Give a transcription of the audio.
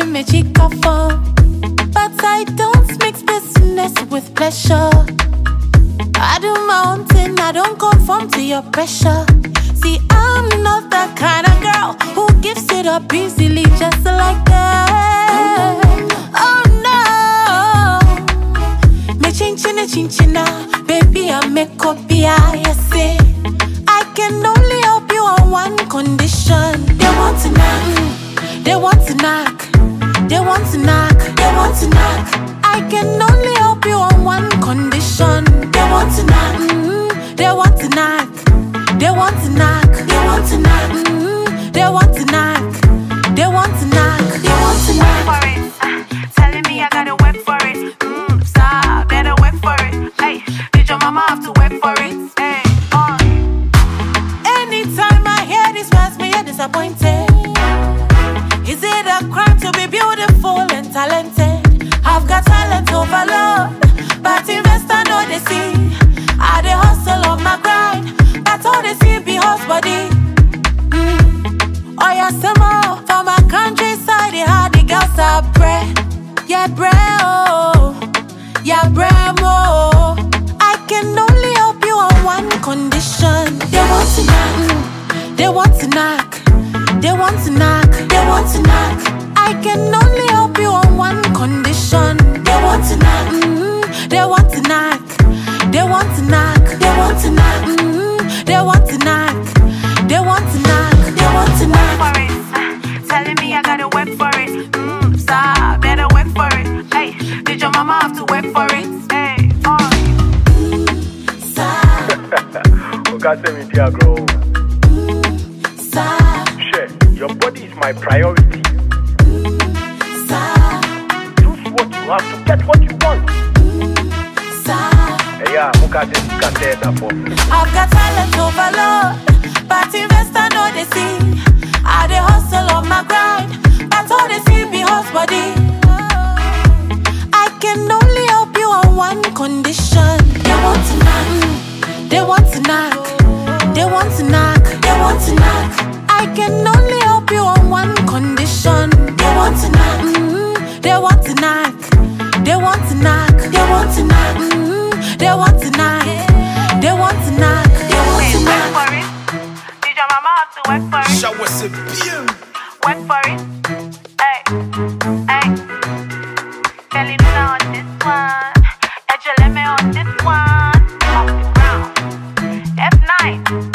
me chica phone. But I don't mix business with pleasure. I do my own thing, I don't conform to your pressure. See, I'm not that kind of girl who gives it up easily just like that. Oh no, me chinchina, baby, I make copia, you see. I can only help you on one condition. They want to knock, they want to knock, they want to knock, they want to knock. I can only help you on one condition. They want to knock, they want to knock, they want to knock, they want to knock, they want to knock, they want to knock, they want to knock. For it, telling me I gotta work for it. Stop, better work for it. Hey, did your mama have to work for it? Hey, Anytime I hear these words, me get disappointed. Is it a crime to be beautiful and talented? I've got talent overload, but investors know they see. I dey hustle on my grind, that's all they see be horse body. Oh yeah, some more from my countryside, they had the girls are bread. Yeah, bread, oh, yeah, bread, oh. I can only help you on one condition. They want to knock, they want to knock, they want to knock, they want to knock. I can only help you on one condition. They want to knock, they want to knock, they want to knock, they want to knock, they want to knock, they want to knock, they want to knock. for it, telling me I gotta work for it. Stop, better work for it. Hey, did your mama have to work for it? Hey, Oga say me dear grow. Stop, Share, your body is my priority. stop, Choose what you have to get what you want. stop. Hey, yeah, Muka say that for me. I've got talent overload, but investors know they see. I dey hustle on my grind, that's all they see be horse body. I can only help you on one condition. They want to knock, they want to knock, they want to knock, they want to knock. I can only help you on one condition. They want to knock, they want to knock, they want to knock, they want to knock, they want to knock, they want to knock, they want to work knock. for it. Did your mama have to work for it? Show us a bien. Work for it. Hey, hey. Kelly Luna on this one. Ejoleme on this one. Off the ground. F9.